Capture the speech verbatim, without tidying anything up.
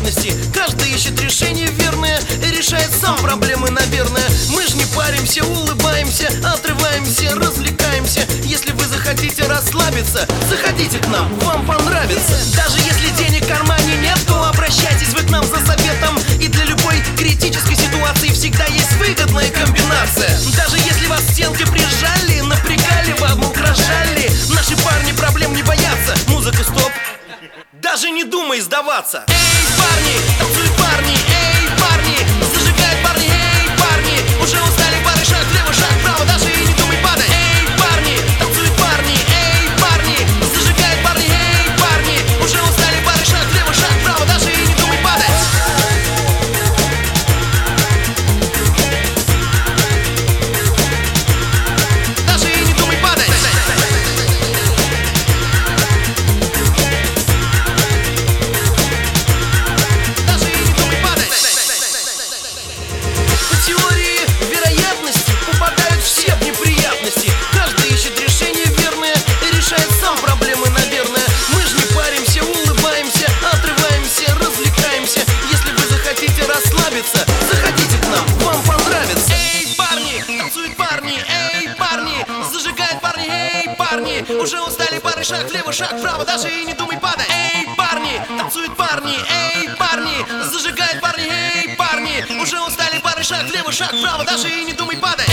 неприятности. Каждый ищет решение верное и решает сам проблемы, наверное. Мы ж не паримся, улыбаемся, отрываемся, развлекаемся. Если вы захотите расслабиться, заходите к нам, вам понравится. Даже если денег в кармане нет, то обращайтесь вы к нам за советом. И для любой критической ситуации всегда есть выгодная комбинация. Даже если вас к стенке прижали, напрягали, вам угрожали, наши парни проблем не боятся. Музыка стоп, даже не думай сдаваться. Эй, парни, танцуют парни, эй, парни, зажигают парни, эй, парни, уже устали пары, шаг влево, шаг вправо, даже и не думай падать. Эй, парни, танцуют парни, эй, парни, зажигают парни, эй, парни, уже устали пары, шаг влево, шаг вправо, даже и не думай падать. Даже и не думай падать. Теории вероятности попадают все в неприятности. Каждый ищет решение верное и решает сам проблемы, наверное. Мы ж не паримся, улыбаемся, отрываемся, развлекаемся. Если вы захотите расслабиться, заходите к нам, вам понравится. Эй, парни, танцуют парни, эй, парни, зажигают парни, эй, парни, уже устали пары, шаг влево, шаг вправо, даже и не думай падать. Эй, парни, танцуют парни, эй, парни, зажигают парни, эй, парни, уже устали пары, шаг влево, шаг вправо, даже и не думай падать.